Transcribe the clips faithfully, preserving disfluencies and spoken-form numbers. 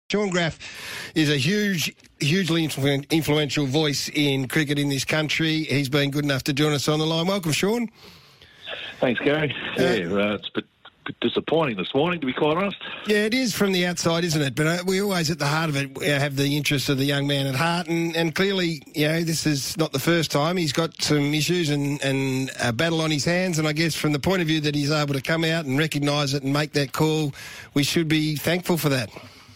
Shaun Graf is a huge, hugely influ- influential voice in cricket in this country. He's been good enough to join us on the line. Welcome, Shaun. Thanks, Gary. Uh, yeah, uh, it's a bit, bit disappointing this morning, to be quite honest. Yeah, it is from the outside, isn't it? But uh, we always, at the heart of it, uh, have the interests of the young man at heart. And, and clearly, you know, this is not the first time. He's got some issues and, and a battle on his hands. And I guess from the point of view that he's able to come out and recognise it and make that call, we should be thankful for that.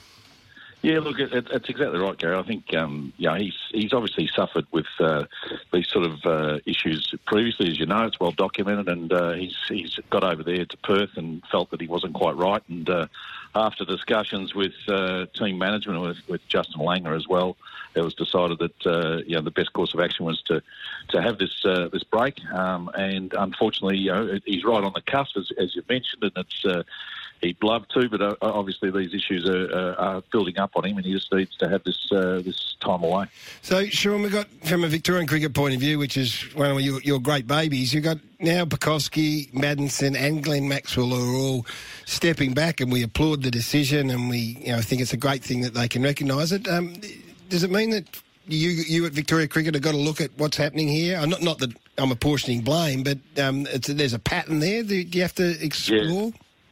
Yeah, look, it, it, it's exactly right, Gary. I think, um, you know, he's he's obviously suffered with uh, these sort of uh, issues previously, as you know. It's well documented, and uh, he's he's got over there to Perth and felt that he wasn't quite right. And uh, after discussions with uh, team management, with, with Justin Langer as well, it was decided that uh, you know the best course of action was to to have this uh, this break. Um, and unfortunately, you know, he's right on the cusp, as, as you mentioned, and it's. Uh, He'd love to, but uh, obviously these issues are, uh, are building up on him, and he just needs to have this uh, this time away. So, Shaun, we've got, from a Victorian cricket point of view, which is one of your, your great babies, you've got now Pucovski, Maddinson and Glenn Maxwell are all stepping back, and we applaud the decision, and we you know think it's a great thing that they can recognise it. Um, does it mean that you you at Victoria Cricket have got to look at what's happening here? Not, not that I'm apportioning blame, but um, it's, there's a pattern there. Do you have to explore? Yeah.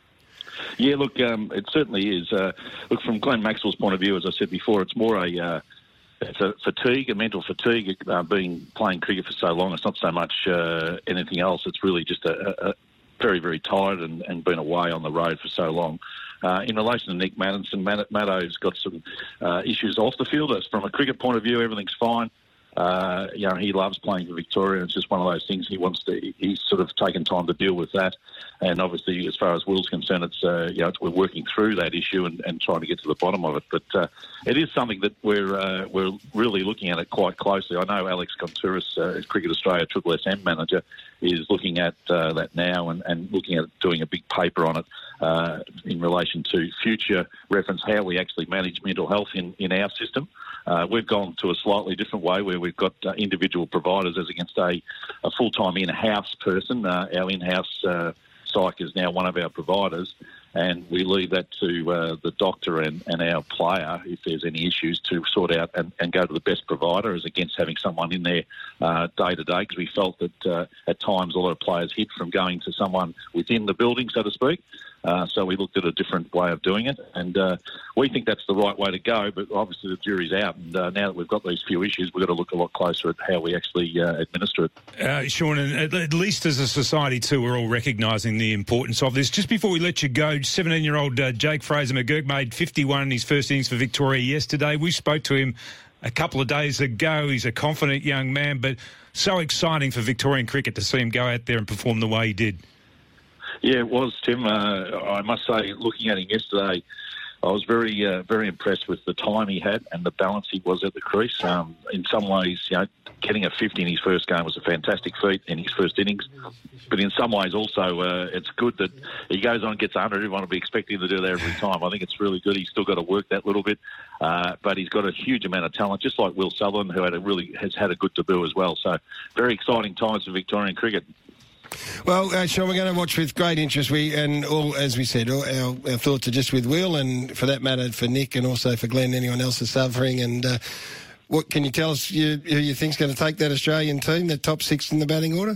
Yeah, look, um, it certainly is. Uh, look, from Glenn Maxwell's point of view, as I said before, it's more a uh, it's a fatigue, a mental fatigue, uh, being playing cricket for so long. It's not so much uh, anything else. It's really just a, a very, very tired and, and been away on the road for so long. Uh, in relation to Nick Maddinson, Matt, Maddo's got some uh, issues off the field. As from a cricket point of view, everything's fine. Uh, you know, he loves playing for Victoria. It's just one of those things he wants to. He's sort of taken time to deal with that, and obviously, as far as Will's concerned, it's uh, you know it's, we're working through that issue and, and trying to get to the bottom of it. But uh, it is something that we're uh, we're really looking at it quite closely. I know Alex Contouris, uh, Cricket Australia Triple S M manager, is looking at uh, that now and, and looking at doing a big paper on it uh, in relation to future reference how we actually manage mental health in, in our system. Uh, we've gone to a slightly different way where we've got uh, individual providers as against a, a full-time in-house person. Uh, our in-house uh, psych is now one of our providers, and we leave that to uh, the doctor and, and our player, if there's any issues, to sort out and, and go to the best provider as against having someone in there uh, day to day, because we felt that uh, at times a lot of players hid from going to someone within the building, so to speak. Uh, so we looked at a different way of doing it, and uh, we think that's the right way to go, but obviously the jury's out, and uh, now that we've got these few issues, we've got to look a lot closer at how we actually uh, administer it. Uh, Shaun, and at least as a society too, we're all recognising the importance of this. Just before we let you go, seventeen-year-old uh, Jake Fraser-McGurk made fifty-one in his first innings for Victoria yesterday. We spoke to him a couple of days ago. He's a confident young man, but so exciting for Victorian cricket to see him go out there and perform the way he did. Yeah, it was, Tim. Uh, I must say, looking at him yesterday, I was very, uh, very impressed with the time he had and the balance he was at the crease. Um, in some ways, you know, getting a fifty in his first game was a fantastic feat in his first innings. But in some ways, also, uh, it's good that he goes on and gets one hundred. Everyone will be expecting him to do that every time. I think it's really good. He's still got to work that little bit, uh, but he's got a huge amount of talent, just like Will Sutherland, who had a really has had a good debut as well. So, very exciting times for Victorian cricket. Well, uh, Shaun, we're going to watch with great interest. We and all, as we said, all our, our thoughts are just with Will, and for that matter, for Nick, and also for Glenn. Anyone else is suffering, and uh, what can you tell us? You, who you think's going to take that Australian team, the top six in the batting order?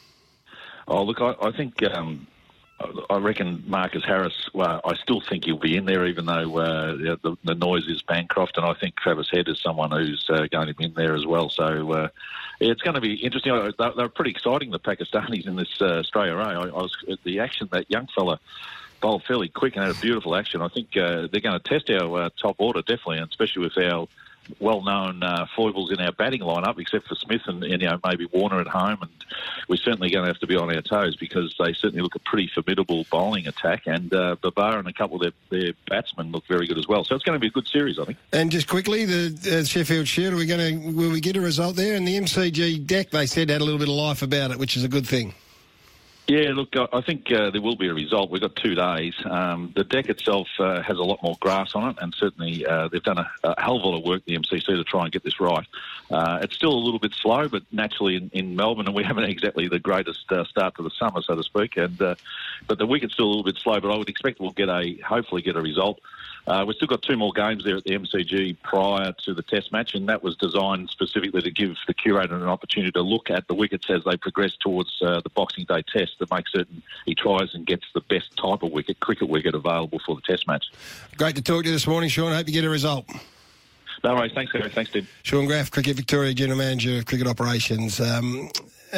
Oh, look, I, I think. Um, I reckon Marcus Harris, well, I still think he'll be in there, even though uh, the, the noise is Bancroft, and I think Travis Head is someone who's uh, going to be in there as well. So uh, yeah, it's going to be interesting. They're, they're pretty exciting, the Pakistanis in this uh, Australia A. I, I was the action, that young fella bowled fairly quick and had a beautiful action. I think uh, they're going to test our uh, top order, definitely, and especially with our well-known uh, foibles in our batting lineup, except for Smith and, and you know maybe Warner at home, and we're certainly going to have to be on our toes because they certainly look a pretty formidable bowling attack, and uh, Babar and a couple of their, their batsmen look very good as well. So it's going to be a good series, I think. And just quickly, the uh, Sheffield Shield, are we going to will we get a result there? And the M C G deck, they said, had a little bit of life about it, which is a good thing. Yeah, look, I think uh, there will be a result. We've got two days. Um, the deck itself uh, has a lot more grass on it, and certainly uh, they've done a, a hell of a lot of work, the M C C, to try and get this right. Uh, it's still a little bit slow, but naturally in, in Melbourne, and we haven't exactly the greatest uh, start to the summer, so to speak. And uh, but the wicket's still a little bit slow, but I would expect we'll get a hopefully get a result. Uh, we've still got two more games there at the M C G prior to the Test match, and that was designed specifically to give the curator an opportunity to look at the wickets as they progress towards uh, the Boxing Day Test, to make certain he tries and gets the best type of wicket, cricket wicket, available for the Test match. Great to talk to you this morning, Sean. Hope you get a result. No worries. Thanks, Gary. Thanks, Tim. Sean Graff, Cricket Victoria General Manager of Cricket Operations. Um,